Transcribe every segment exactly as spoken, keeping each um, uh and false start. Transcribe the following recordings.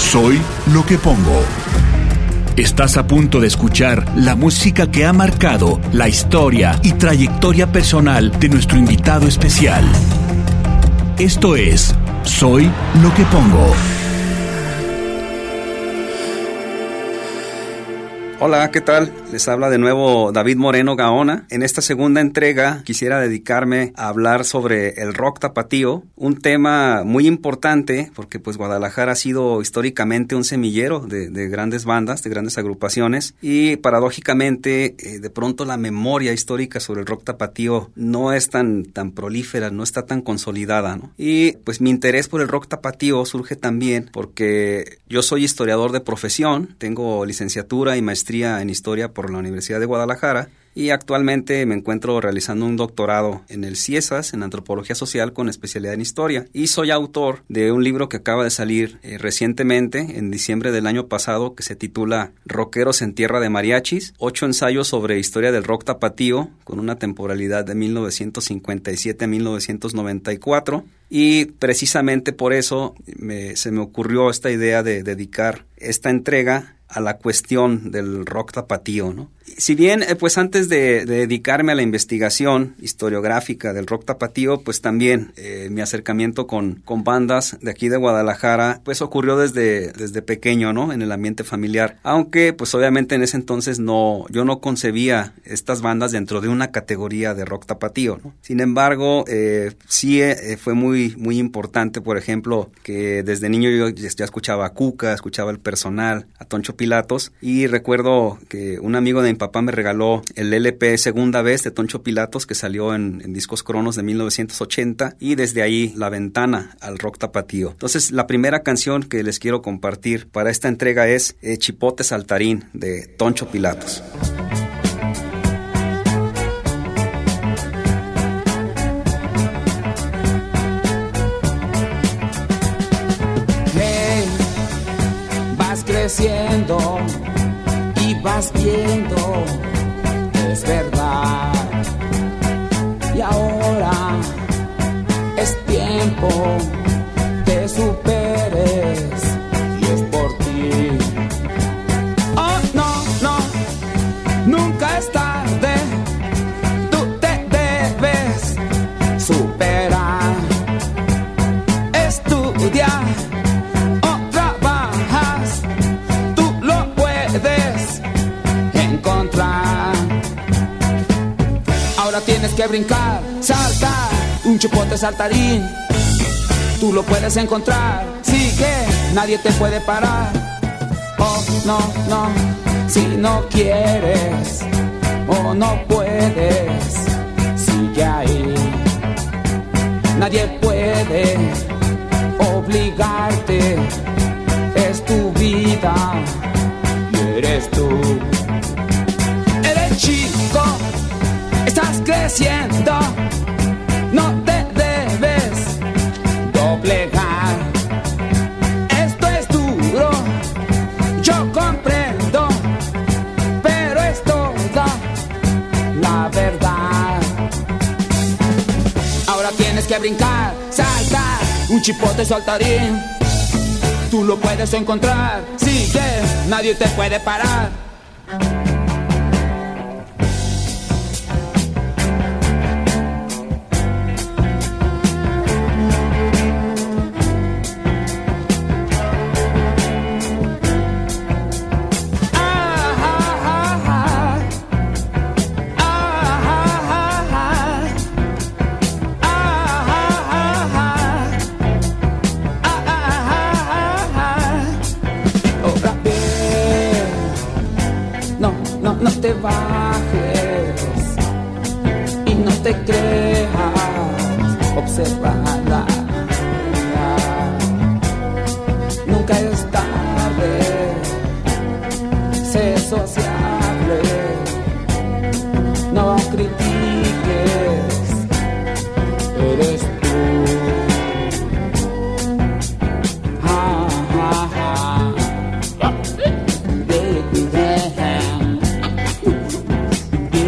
Soy lo que pongo. Estás a punto de escuchar la música que ha marcado la historia y trayectoria personal de nuestro invitado especial. Esto es Soy lo que pongo. Hola, ¿qué tal? Les habla de nuevo David Moreno Gaona. En esta segunda entrega quisiera dedicarme a hablar sobre el rock tapatío, un tema muy importante porque pues Guadalajara ha sido históricamente un semillero de, de grandes bandas, de grandes agrupaciones y paradójicamente eh, de pronto la memoria histórica sobre el rock tapatío no es tan, tan prolífera, no está tan consolidada, ¿no? Y pues mi interés por el rock tapatío surge también porque yo soy historiador de profesión, tengo licenciatura y maestría en Historia por la Universidad de Guadalajara y actualmente me encuentro realizando un doctorado en el CIESAS, en Antropología Social con especialidad en Historia, y soy autor de un libro que acaba de salir eh, recientemente, en diciembre del año pasado, que se titula Rockeros en Tierra de Mariachis, ocho ensayos sobre historia del rock tapatío con una temporalidad de mil novecientos cincuenta y siete a mil novecientos noventa y cuatro, y precisamente por eso me, se me ocurrió esta idea de dedicar esta entrega a la cuestión del rock tapatío, ¿no? Si bien, eh, pues antes de, de dedicarme a la investigación historiográfica del rock tapatío, pues también eh, mi acercamiento con, con bandas de aquí de Guadalajara, pues ocurrió desde, desde pequeño, ¿no? En el ambiente familiar. Aunque, pues obviamente en ese entonces no, yo no concebía estas bandas dentro de una categoría de rock tapatío, ¿no? Sin embargo, eh, sí eh, fue muy, muy importante, por ejemplo, que desde niño yo ya escuchaba a Cuca, escuchaba El Personal, a Toncho Pilatos, y recuerdo que un amigo de mi papá me regaló el L P Segunda Vez de Toncho Pilatos, que salió en, en Discos Cronos de mil novecientos ochenta, y desde ahí la ventana al rock tapatío. Entonces, la primera canción que les quiero compartir para esta entrega es eh, Chipote Saltarín de Toncho Pilatos. Hey, vas creciendo y vas viendo, es verdad. Y ahora es tiempo que superes y es por ti. Oh, no, no, nunca es tarde. Tú te debes superar, estudiar o trabajas. Tú lo puedes encontrar. Ahora tienes que brincar, saltar, un chipote saltarín. Tú lo puedes encontrar, sigue, nadie te puede parar. Oh, no, no, si no quieres o no puedes, sigue ahí. Nadie puede obligarte, es tu vida y eres tú. Eres chico, estás creciendo, no te debes doblegar. Esto es duro, yo comprendo, pero es toda la verdad. Ahora tienes que brincar, saltar, un chipote saltarín. Tú lo puedes encontrar, sigue, nadie te puede parar. No te bajes y no te creas, obsérvala. Nunca es tarde, sé sociable, no critiques, eres tú. Ah, ah, ah.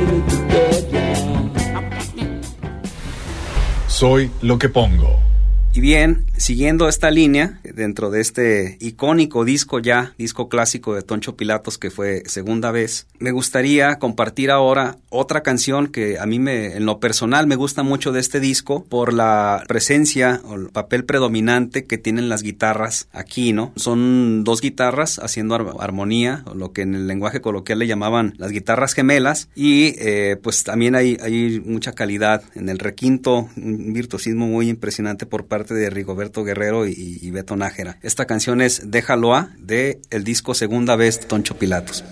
Soy lo que pongo. Y Y bien, siguiendo esta línea, dentro de este icónico disco ya, disco clásico de Toncho Pilatos, que fue Segunda Vez, me gustaría compartir ahora otra canción que a mí me, en lo personal me gusta mucho de este disco por la presencia o el papel predominante que tienen las guitarras aquí, ¿no? Son dos guitarras haciendo ar- armonía, o lo que en el lenguaje coloquial le llamaban las guitarras gemelas, y eh, pues también hay, hay mucha calidad en el requinto, un virtuosismo muy impresionante por parte de Rigoberto Guerrero y, y Beto Nájera. Esta canción es Déjalo A, de el disco Segunda Vez, Toncho Pilatos.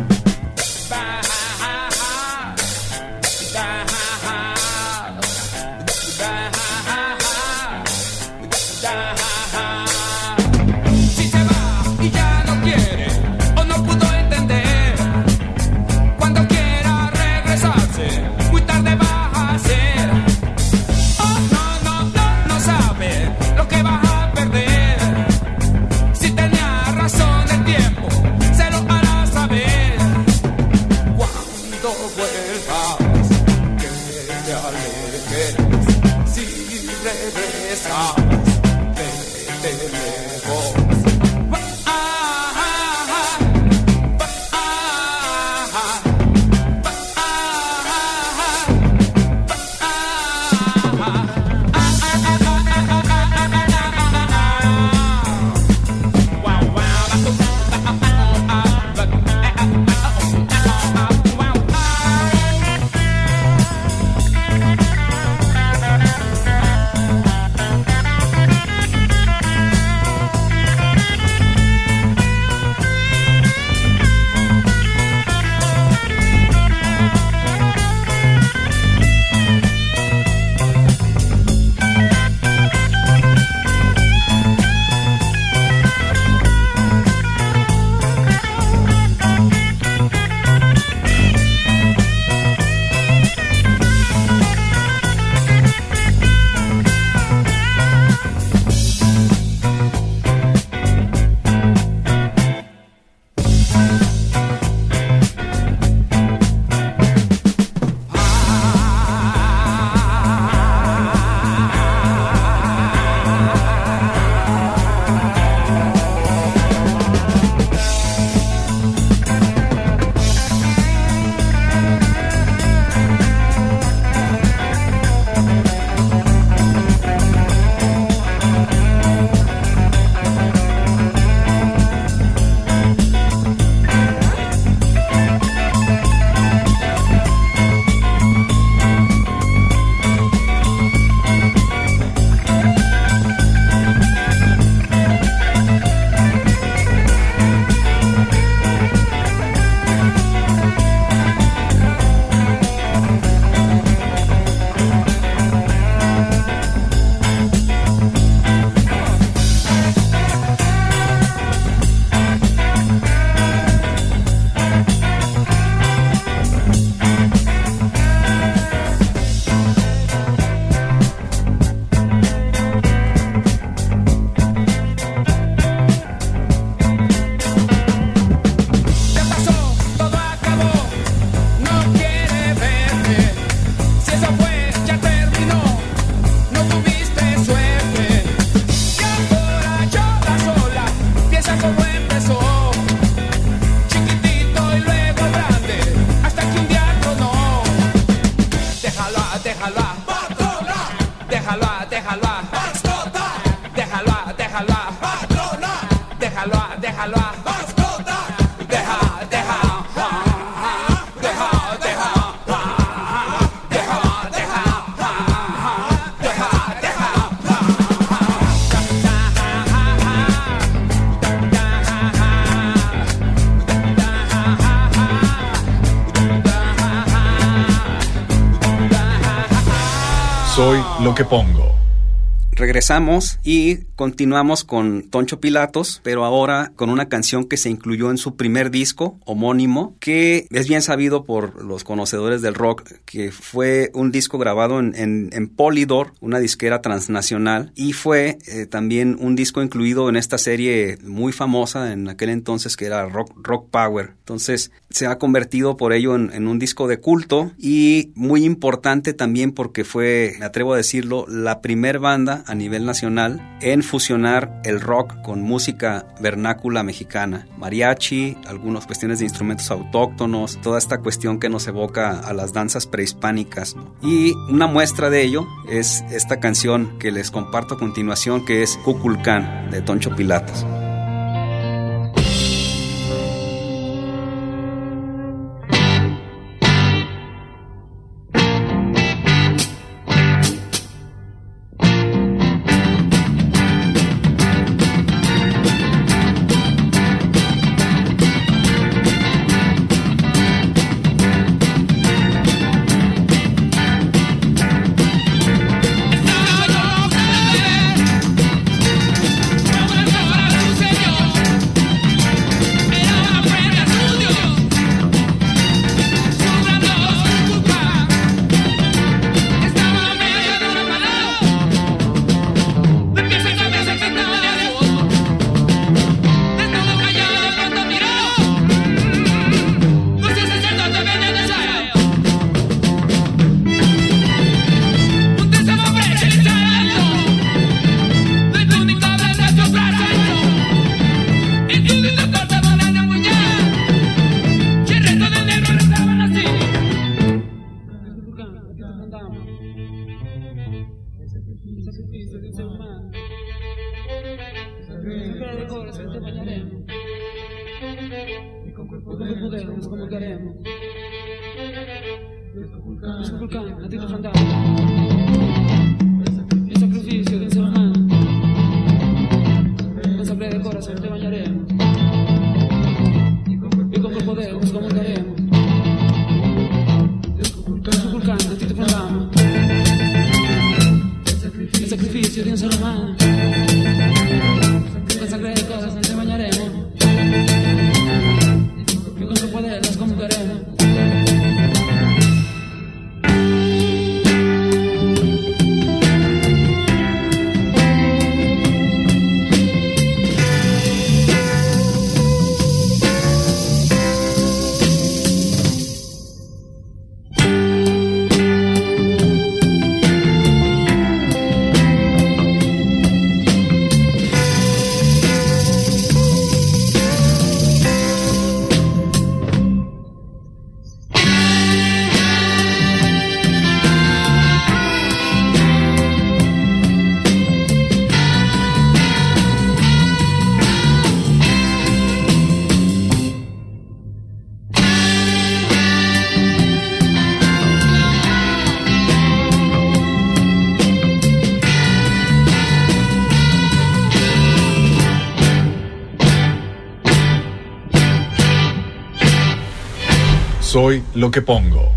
Soy lo que pongo. Regresamos y continuamos con Toncho Pilatos, pero ahora con una canción que se incluyó en su primer disco homónimo, que es bien sabido por los conocedores del rock, que fue un disco grabado en, en, en Polydor, una disquera transnacional, y fue eh, también un disco incluido en esta serie muy famosa en aquel entonces que era Rock, Rock Power. Entonces se ha convertido por ello en, en un disco de culto y muy importante también porque fue, me atrevo a decirlo, la primer banda a nivel nacional en fusionar el rock con música vernácula mexicana, mariachi, algunas cuestiones de instrumentos autóctonos, toda esta cuestión que nos evoca a las danzas prehispánicas, ¿no? Y una muestra de ello es esta canción que les comparto a continuación, que es Cuculcán, de Toncho Pilatos. Soy lo que pongo.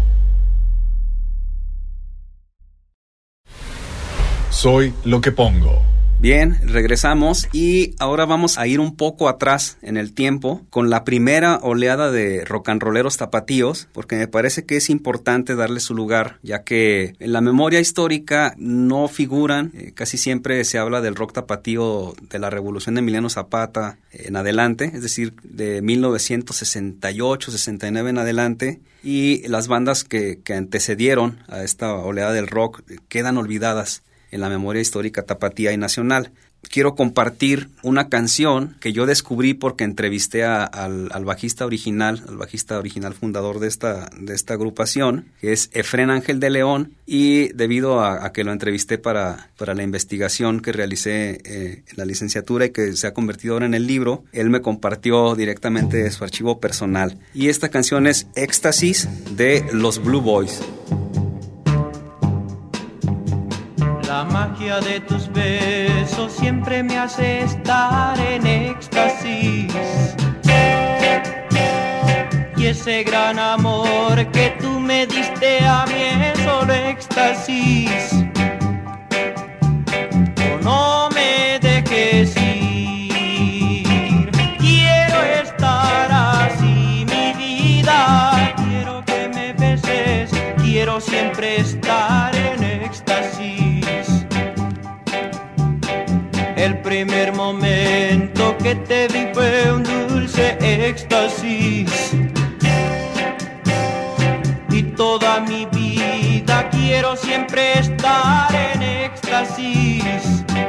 Soy lo que pongo. Bien, regresamos y ahora vamos a ir un poco atrás en el tiempo con la primera oleada de rock and rolleros tapatíos, porque me parece que es importante darle su lugar, ya que en la memoria histórica no figuran, eh, casi siempre se habla del rock tapatío de la revolución de Emiliano Zapata en adelante, es decir, de mil novecientos sesenta y ocho, sesenta y nueve en adelante, y las bandas que, que antecedieron a esta oleada del rock quedan olvidadas en la memoria histórica tapatía y nacional. Quiero compartir una canción que yo descubrí porque entrevisté a, al, al bajista original, al bajista original fundador de esta, de esta agrupación, que es Efrén Ángel de León, y debido a, a que lo entrevisté para, para la investigación que realicé eh, en la licenciatura y que se ha convertido ahora en el libro, él me compartió directamente de su archivo personal. Y esta canción es Éxtasis de los Blue Boys. La magia de tus besos siempre me hace estar en éxtasis. Y ese gran amor que tú me diste a mí es solo éxtasis. Oh, no me dejes ir. Quiero estar así, mi vida. Quiero que me beses. Quiero siempre estar en éxtasis. El primer momento que te vi fue un dulce éxtasis. Y toda mi vida quiero siempre estar en éxtasis.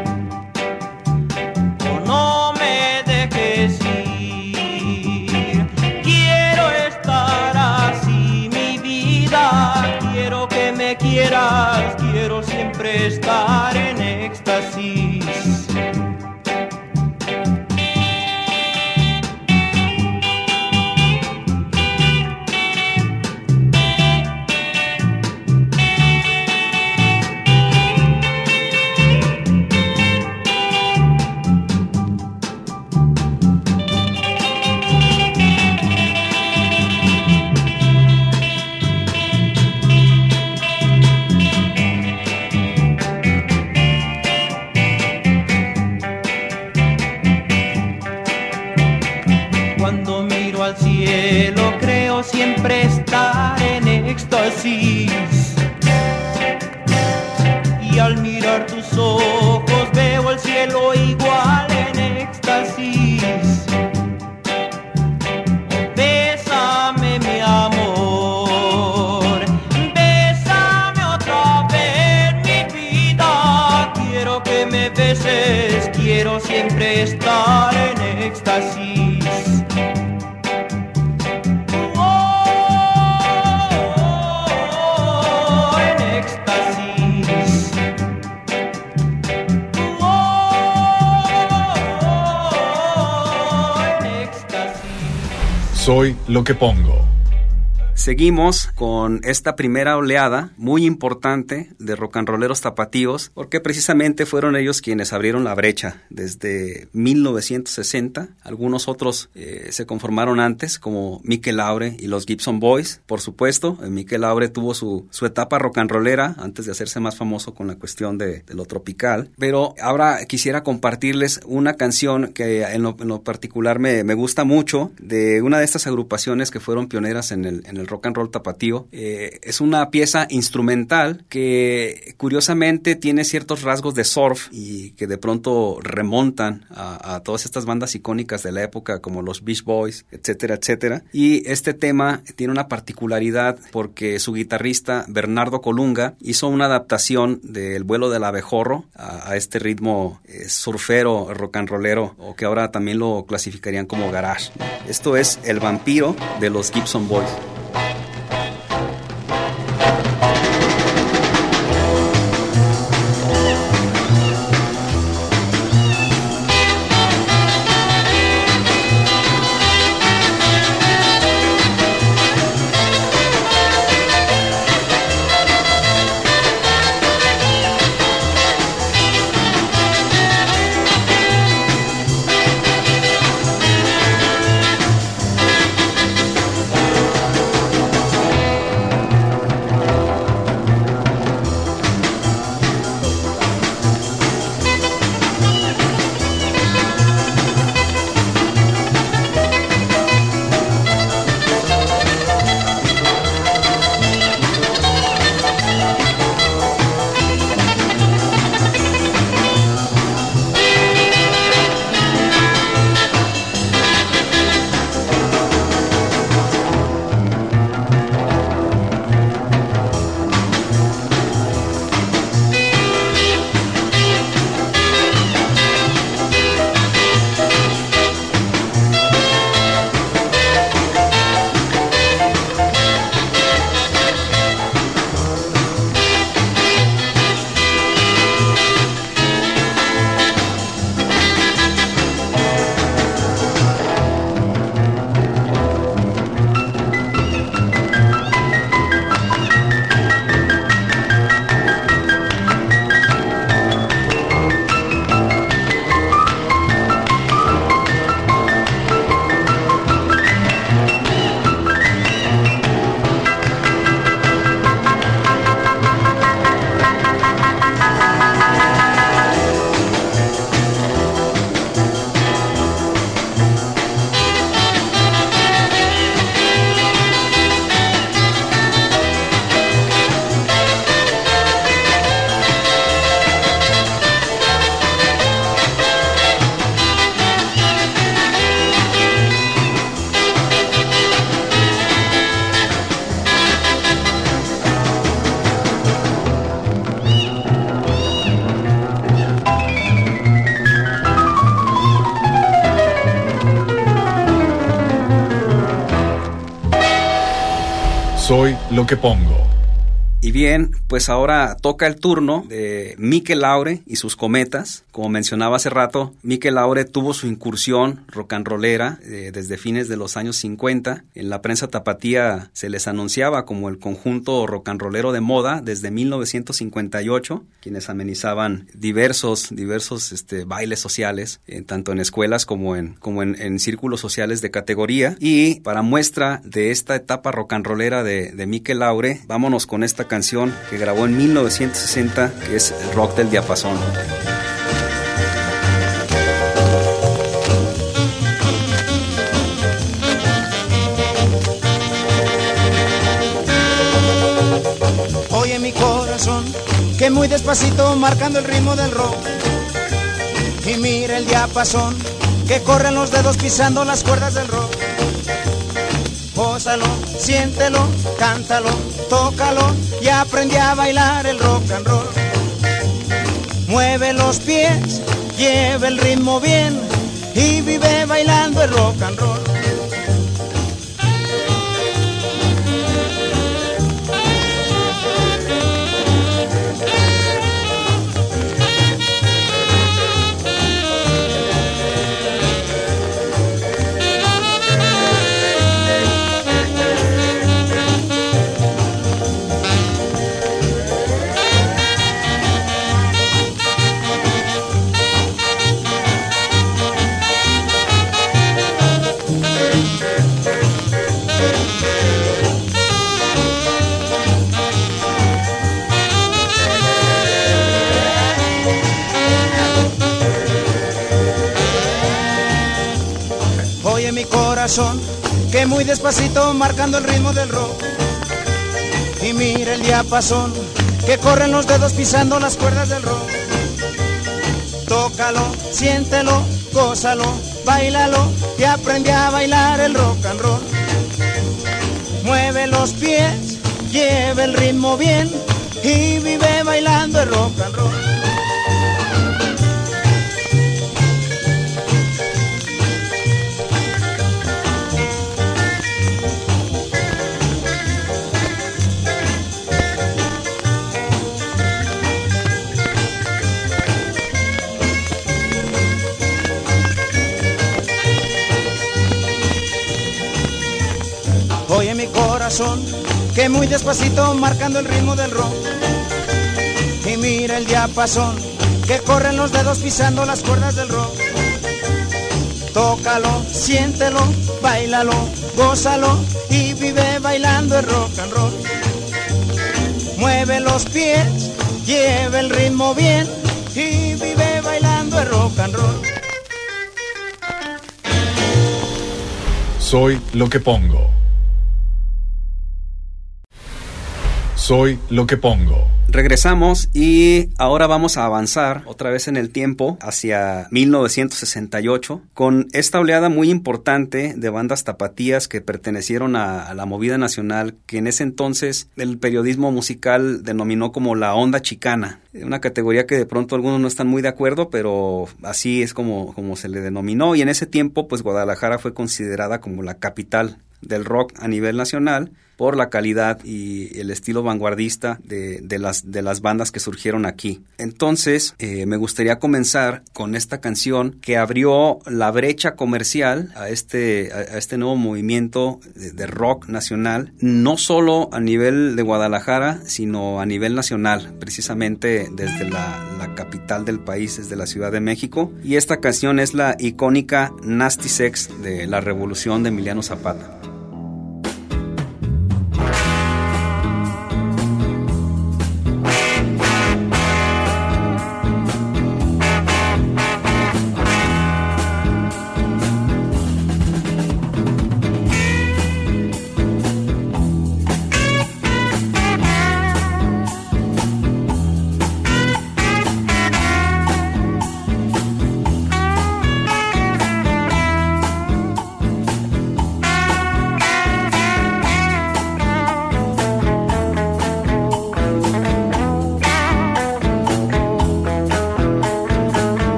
Y al mirar tus ojos veo el cielo igual en éxtasis. Bésame mi amor, bésame otra vez mi vida. Quiero que me beses, quiero siempre estar en éxtasis. Soy lo que pongo. Seguimos con esta primera oleada muy importante de rock and rolleros tapatíos, porque precisamente fueron ellos quienes abrieron la brecha desde mil novecientos sesenta. Algunos otros eh, se conformaron antes, como Mikel Laure y los Gibson Boys. Por supuesto, eh, Mikel Laure tuvo su, su etapa rock and rollera antes de hacerse más famoso con la cuestión de, de lo tropical. Pero ahora quisiera compartirles una canción que en lo, en lo particular me, me gusta mucho, de una de estas agrupaciones que fueron pioneras en el, en el rock and roll tapatío. Eh, es una pieza instrumental que curiosamente tiene ciertos rasgos de surf y que de pronto remontan a, a todas estas bandas icónicas de la época como los Beach Boys, etcétera, etcétera. Y este tema tiene una particularidad porque su guitarrista Bernardo Colunga hizo una adaptación del Vuelo del Abejorro a, a este ritmo eh, surfero, rock and rollero, o que ahora también lo clasificarían como garage. Esto es El Vampiro de los Gibson Boys. Soy lo que pongo. Y bien, pues ahora toca el turno de Mikel Laure y sus Cometas. Como mencionaba hace rato, Mikel Laure tuvo su incursión rock and rollera eh, desde fines de los años cincuenta. En la prensa tapatía se les anunciaba como el conjunto rock and rollero de moda desde mil novecientos cincuenta y ocho, quienes amenizaban diversos, diversos este, bailes sociales, eh, tanto en escuelas como en, como en, en círculos sociales de categoría. Y para muestra de esta etapa rock and rollera de, de Mikel Laure, vámonos con esta canción que grabó en mil novecientos sesenta, que es el Rock del Diapasón. Oye mi corazón, que muy despacito marcando el ritmo del rock. Y mira el diapasón, que corren los dedos pisando las cuerdas del rock. Gózalo, siéntelo, cántalo, tócalo y aprende a bailar el rock and roll. Mueve los pies, lleva el ritmo bien y vive bailando el rock and roll. Que muy despacito marcando el ritmo del rock. Y mira el diapasón, que corren los dedos pisando las cuerdas del rock. Tócalo, siéntelo, gózalo, báilalo y aprende a bailar el rock and roll. Mueve los pies, lleva el ritmo bien y vive bailando el rock and roll. Oye mi corazón, que muy despacito marcando el ritmo del rock. Y mira el diapasón, que corren los dedos pisando las cuerdas del rock. Tócalo, siéntelo, báilalo, gózalo y vive bailando el rock and roll. Mueve los pies, lleva el ritmo bien y vive bailando el rock and roll. Soy lo que pongo. Soy lo que pongo. Regresamos y ahora vamos a avanzar otra vez en el tiempo hacia mil novecientos sesenta y ocho con esta oleada muy importante de bandas tapatías que pertenecieron a, a la movida nacional que en ese entonces el periodismo musical denominó como la onda chicana. Una categoría que de pronto algunos no están muy de acuerdo, pero así es como, como se le denominó. Y en ese tiempo pues Guadalajara fue considerada como la capital del rock a nivel nacional por la calidad y el estilo vanguardista de, de, las, de las bandas que surgieron aquí. Entonces, eh, me gustaría comenzar con esta canción que abrió la brecha comercial a este, a, a este nuevo movimiento de, de rock nacional, no solo a nivel de Guadalajara, sino a nivel nacional, precisamente desde la, la capital del país, desde la Ciudad de México. Y esta canción es la icónica Nasty Sex de la Revolución de Emiliano Zapata.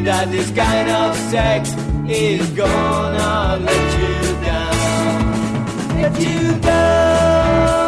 that this kind of sex is gonna let you down, let you down.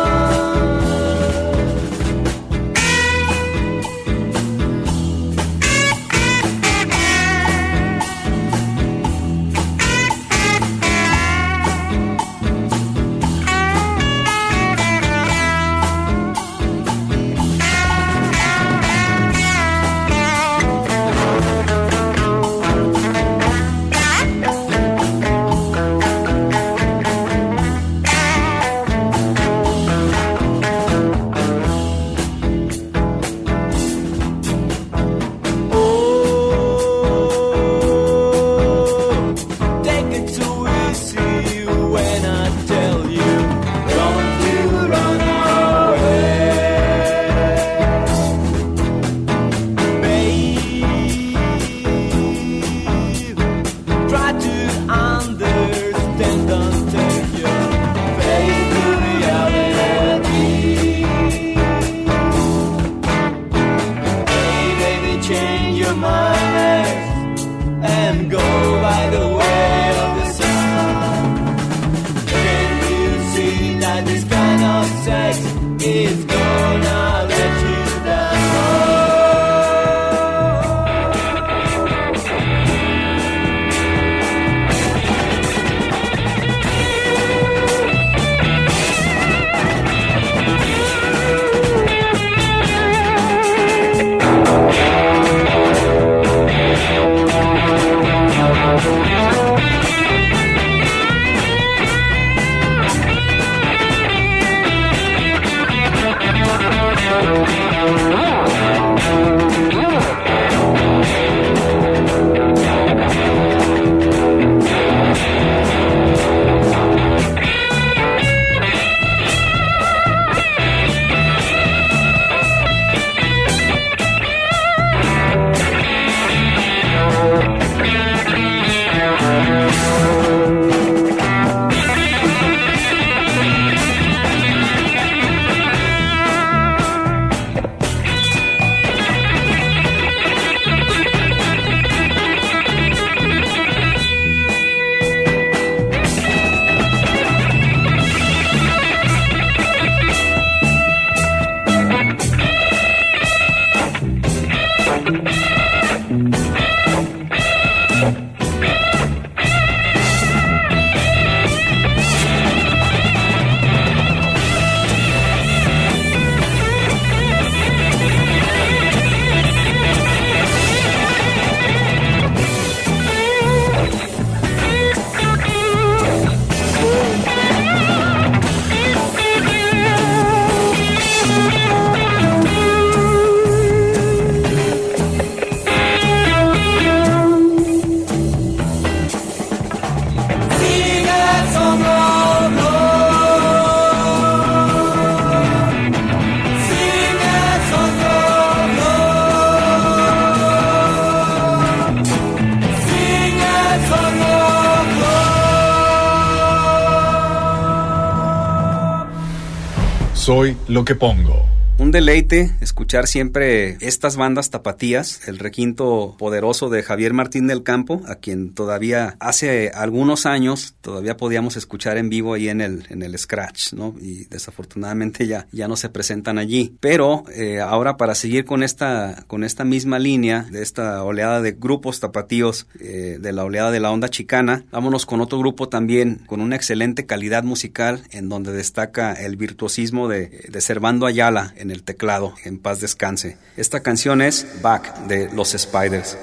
Soy lo que pongo. Un deleite escuchar siempre estas bandas tapatías, el requinto poderoso de Javier Martín del Campo, a quien todavía hace algunos años todavía podíamos escuchar en vivo ahí en el en el Scratch, ¿no? Y desafortunadamente ya ya no se presentan allí. Pero eh, ahora para seguir con esta con esta misma línea de esta oleada de grupos tapatíos, eh, de la oleada de la onda chicana, vámonos con otro grupo también con una excelente calidad musical, en donde destaca el virtuosismo de, de Servando Ayala en el teclado, en paz descanse. Esta canción es Back, de los Spiders.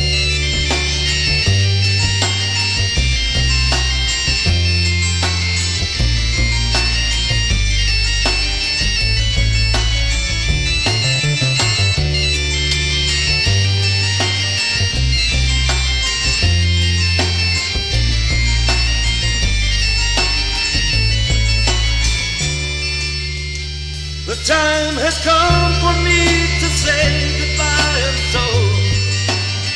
The time has come for me to say goodbye, and so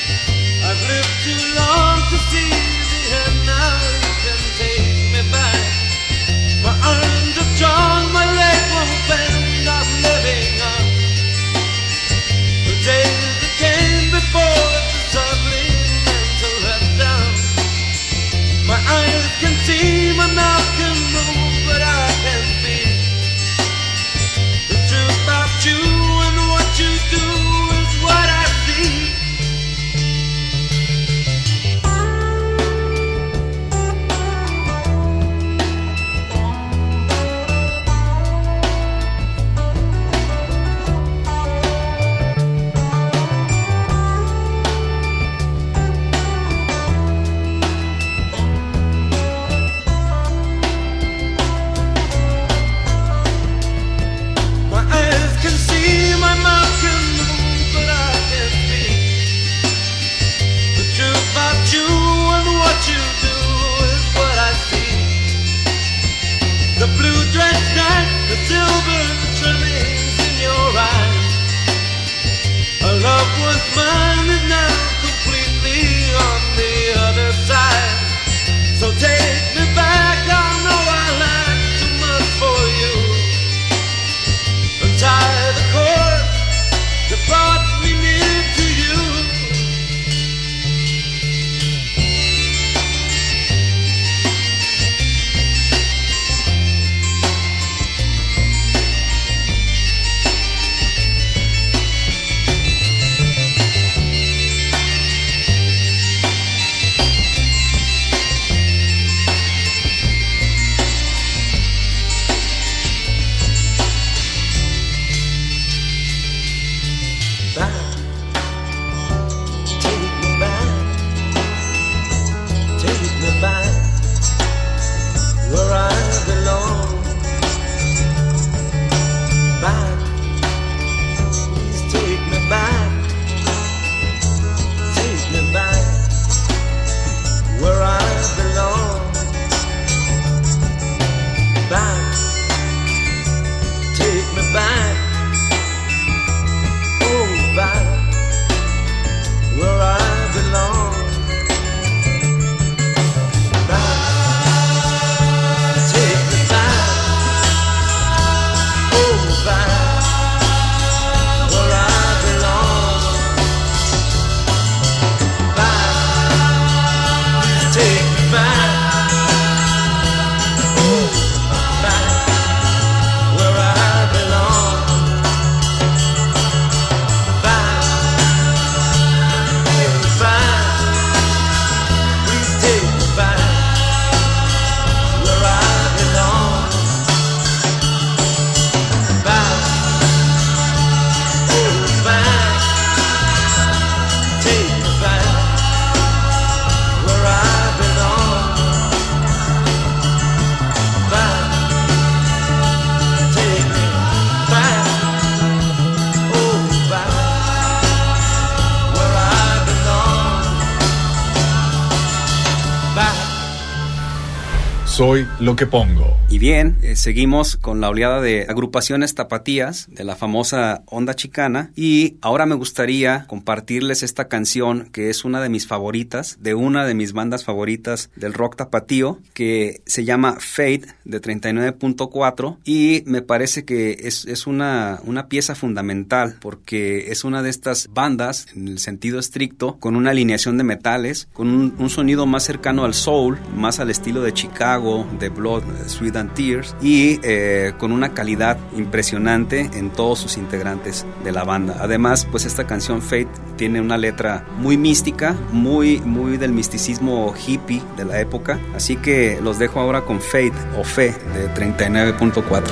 Soy lo que pongo. Y bien, eh, seguimos con la oleada de agrupaciones tapatías de la famosa onda chicana, y ahora me gustaría compartirles esta canción que es una de mis favoritas, de una de mis bandas favoritas del rock tapatío, que se llama Fate de treinta y nueve punto cuatro, y me parece que es, es una, una pieza fundamental porque es una de estas bandas en el sentido estricto, con una alineación de metales, con un, un sonido más cercano al soul, más al estilo de Chicago, de Blood, Sweat and Tears, y eh, con una calidad impresionante en todos sus integrantes de la banda. Además, pues esta canción Fate tiene una letra muy mística, muy, muy del misticismo hippie de la época, así que los dejo ahora con Fate o Fe de treinta y nueve punto cuatro.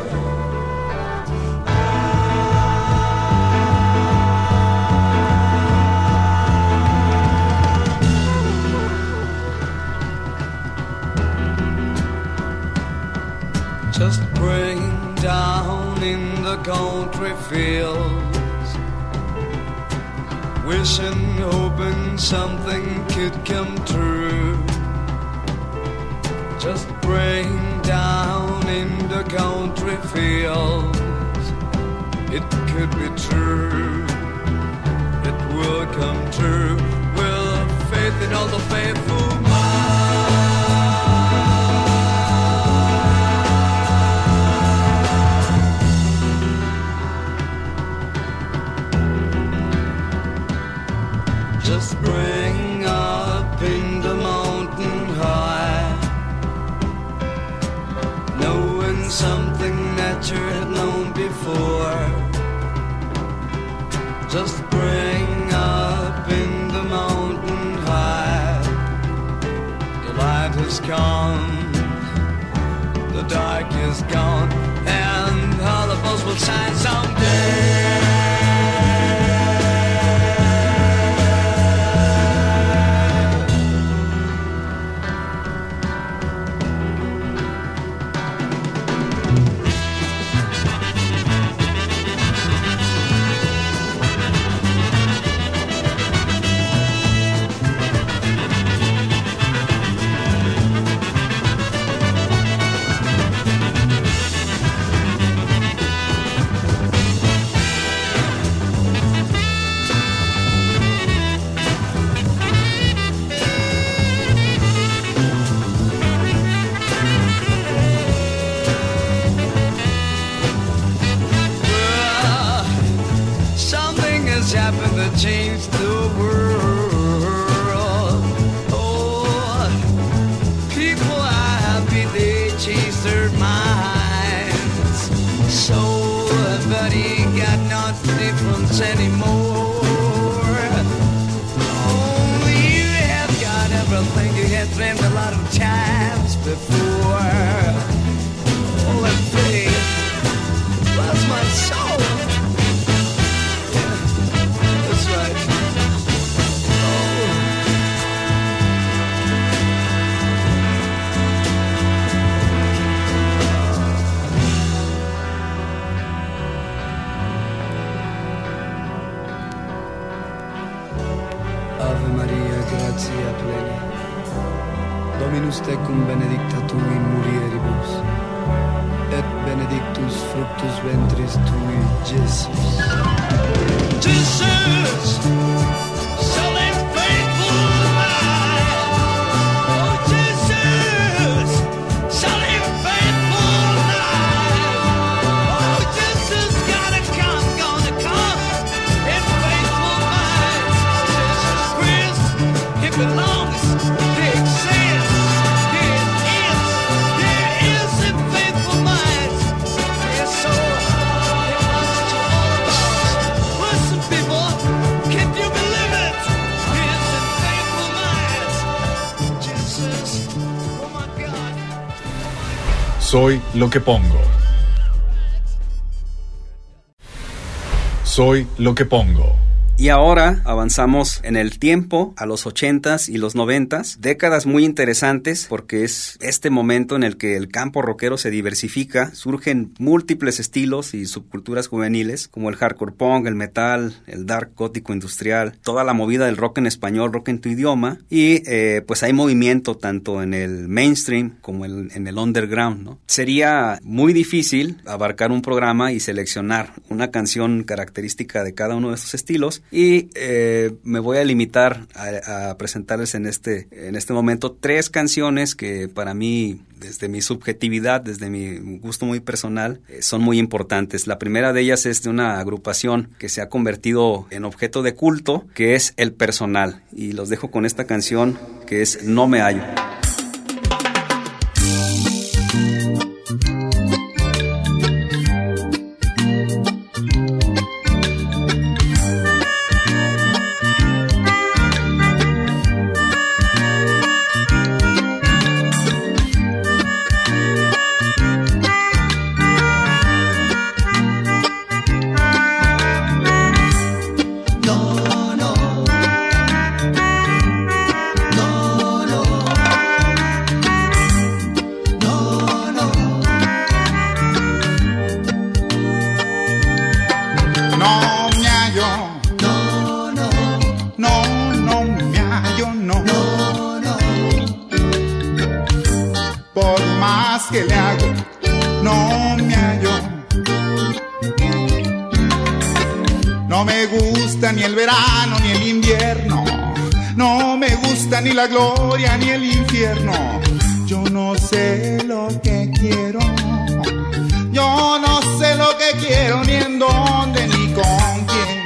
Just praying down in the country fields, wishing, hoping something could come true. Just praying down in the country fields, it could be true, it will come true, with faith in all the faithful minds. Just bring up in the mountain high, knowing something that you had known before. Just bring up in the mountain high, the light has come, the dark is gone, and all of us will shine someday. Change the world. Oh, people are happy they chase their minds. So, but he got no difference anymore. Oh, you have got everything you had dreamed a lot of times before. Oh, and faith was my soul. Ave Maria, gratia plena, Dominus tecum benedicta tui in mulieribus, et benedictus fructus ventris tui, Jesus. Jesus, selling faithful life. Oh, Jesus, selling faithful life. Oh, Jesus, gotta come, gonna come in faithful minds. Jesus Christ, He belongs, He exists, He is, He is in faithful minds. His soul belongs to all of us. Listen, people, can you believe it? He is in faithful minds. Jesus, oh my God. Soy lo que pongo. Soy lo que pongo. Y ahora avanzamos en el tiempo a los ochentas y los noventas, décadas muy interesantes porque es este momento en el que el campo rockero se diversifica, surgen múltiples estilos y subculturas juveniles como el hardcore punk, el metal, el dark gótico industrial, toda la movida del rock en español, rock en tu idioma, y eh, pues hay movimiento tanto en el mainstream como el, en el underground, ¿no? Sería muy difícil abarcar un programa y seleccionar una canción característica de cada uno de estos estilos, y eh, me voy a limitar a, a presentarles en este, en este momento tres canciones que para mí, desde mi subjetividad, desde mi gusto muy personal, eh, son muy importantes. La primera de ellas es de una agrupación que se ha convertido en objeto de culto, que es El Personal, y los dejo con esta canción que es No Me Hallo. Que le hago, no me hallo. No me gusta ni el verano ni el invierno, no me gusta ni la gloria ni el infierno. Yo no sé lo que quiero, yo no sé lo que quiero, ni en dónde ni con quién.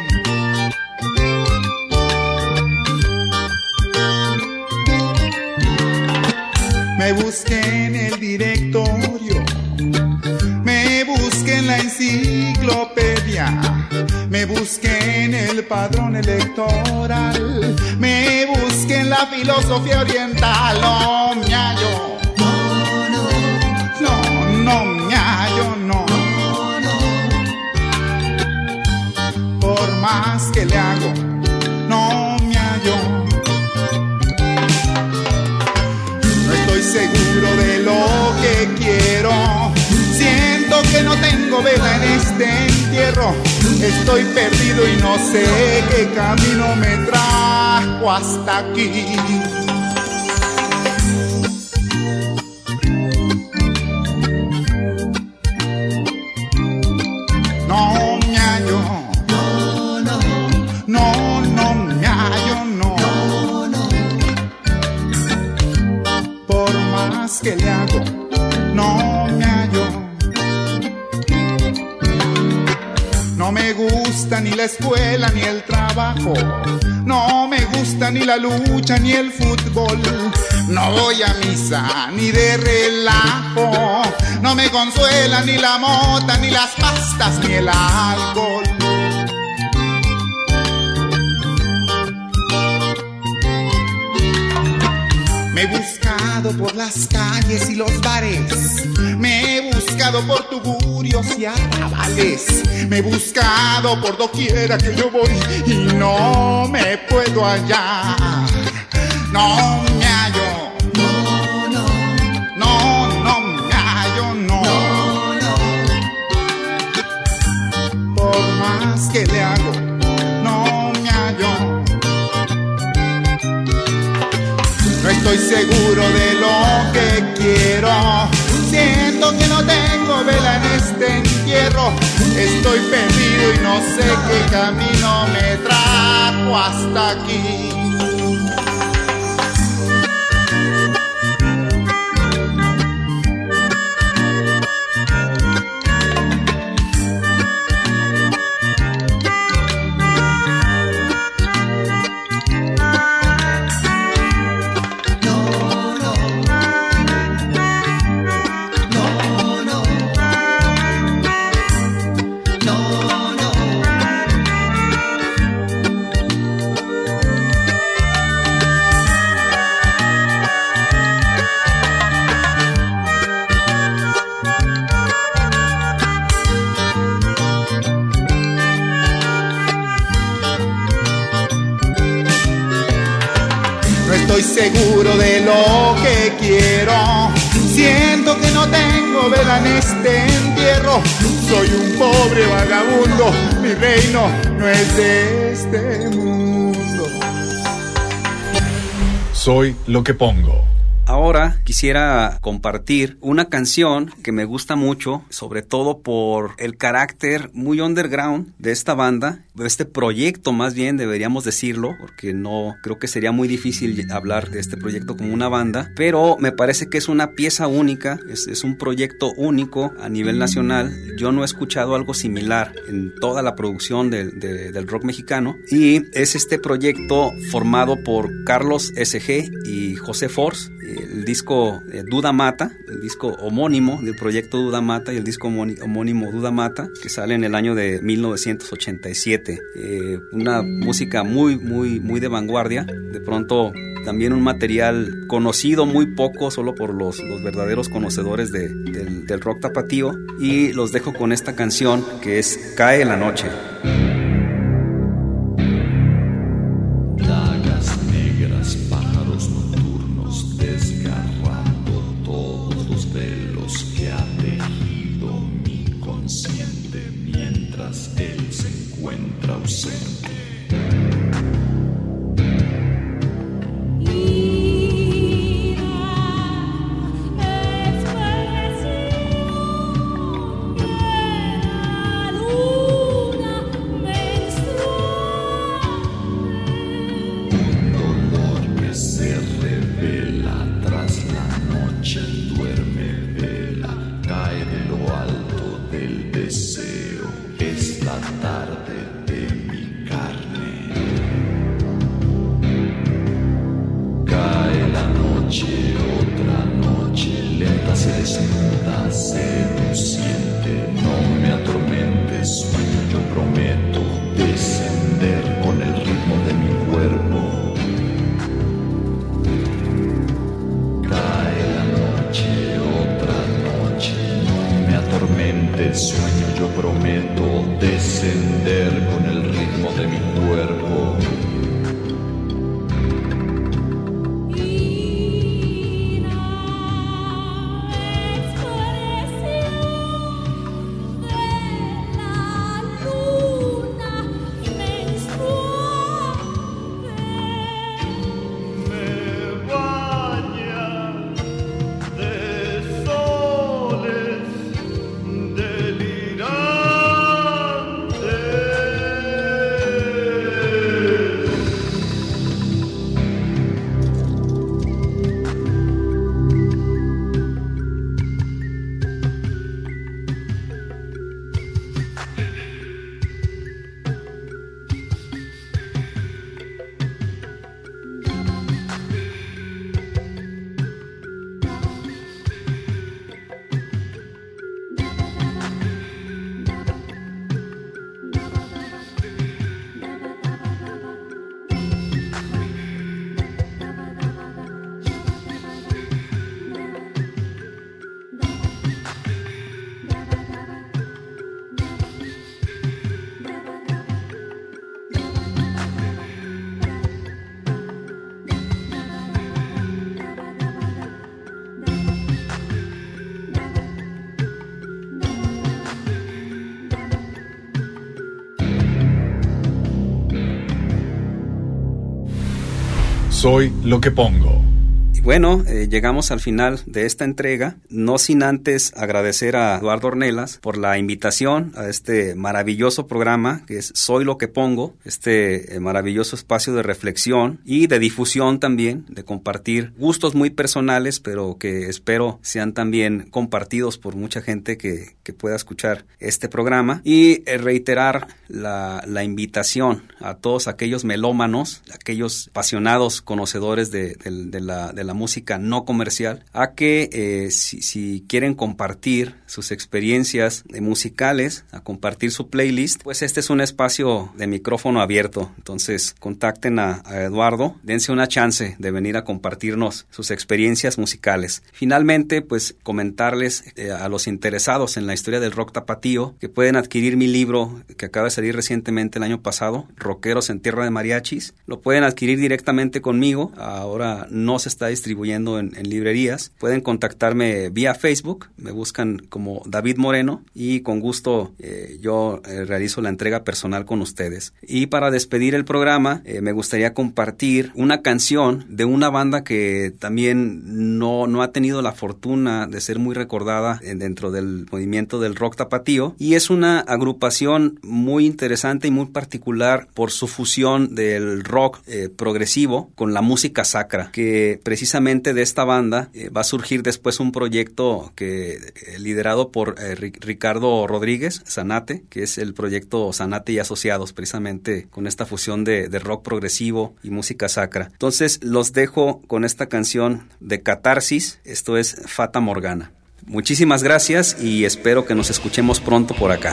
Me busqué en el directorio, me busqué en la enciclopedia, me busqué en el padrón electoral, me busqué en la filosofía oriental. No me hallo, no, no, no me hallo, no. Por más que le hago, no me hallo. Estoy seguro de lo que quiero, siento que no tengo vela en este entierro. Estoy perdido y no sé qué camino me trajo hasta aquí. No me hallo, no, no, no, no me hallo, no. Que le hago, no me hallo. No me gusta ni la escuela ni el trabajo, no me gusta ni la lucha ni el fútbol. No voy a misa ni de relajo, no me consuela ni la mota ni las pastas ni el alcohol. Me he buscado por las calles y los bares, me he buscado por tugurios y arrabales, me he buscado por doquiera que yo voy y no me puedo hallar. No me hallo, no, no, no, no me hallo, no, no, no. Por más que le hago, no me hallo. No estoy seguro de lo que quiero, siento que no tengo vela en este entierro. Estoy perdido y no sé qué camino me trajo hasta aquí. estoy seguro de lo que quiero. Siento que no tengo vela en este entierro. Soy un pobre vagabundo, mi reino no es de este mundo. Soy lo que pongo. Ahora quisiera compartir una canción que me gusta mucho, sobre todo por el carácter muy underground de esta banda, de este proyecto más bien deberíamos decirlo, porque no creo que sería muy difícil hablar de este proyecto como una banda, pero me parece que es una pieza única, es, es un proyecto único a nivel nacional. Yo no he escuchado algo similar en toda la producción de, de, del rock mexicano, y es este proyecto formado por Carlos S G y José Force. El disco eh, Duda Mata, el disco homónimo del proyecto Duda Mata y el disco homónimo Duda Mata, que sale en el año de mil novecientos ochenta y siete. Eh, una música muy, muy, muy de vanguardia. De pronto también un material conocido muy poco, solo por los, los verdaderos conocedores de, del, del rock tapatío. Y los dejo con esta canción que es Cae la Noche. Soy lo que pongo. Y bueno, eh, llegamos al final de esta entrega, no sin antes agradecer a Eduardo Ornelas por la invitación a este maravilloso programa que es Soy lo que pongo, este eh, maravilloso espacio de reflexión y de difusión también, de compartir gustos muy personales, pero que espero sean también compartidos por mucha gente que, que pueda escuchar este programa, y eh, reiterar la, la invitación a todos aquellos melómanos, aquellos apasionados conocedores de, de, de la de de la música no comercial, a que eh, si, si quieren compartir sus experiencias eh, musicales, a compartir su playlist, pues este es un espacio de micrófono abierto. Entonces contacten a, a Eduardo, dense una chance de venir a compartirnos sus experiencias musicales. Finalmente, pues comentarles eh, a los interesados en la historia del rock tapatío que pueden adquirir mi libro que acaba de salir recientemente el año pasado, Rockeros en Tierra de Mariachis. Lo pueden adquirir directamente conmigo. Ahora no se está distribuyendo en, en librerías. Pueden contactarme vía Facebook, me buscan como David Moreno y con gusto eh, yo eh, realizo la entrega personal con ustedes. Y para despedir el programa, eh, me gustaría compartir una canción de una banda que también no, no ha tenido la fortuna de ser muy recordada eh, dentro del movimiento del rock tapatío, y es una agrupación muy interesante y muy particular por su fusión del rock eh, progresivo con la música sacra, que precisamente de esta banda eh, va a surgir después un proyecto que eh, liderado por eh, Ricardo Rodríguez, Zanate, que es el proyecto Zanate y Asociados, precisamente con esta fusión de, de rock progresivo y música sacra. Entonces los dejo con esta canción de Catarsis, esto es Fata Morgana. Muchísimas gracias y espero que nos escuchemos pronto por acá.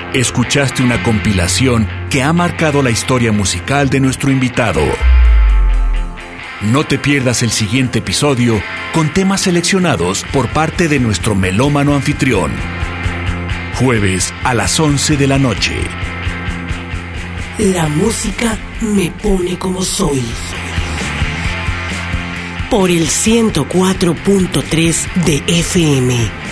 Escuchaste una compilación que ha marcado la historia musical de nuestro invitado. No te pierdas el siguiente episodio con temas seleccionados por parte de nuestro melómano anfitrión. Jueves a las once de la noche. La música me pone como soy. Por el ciento cuatro punto tres de F M.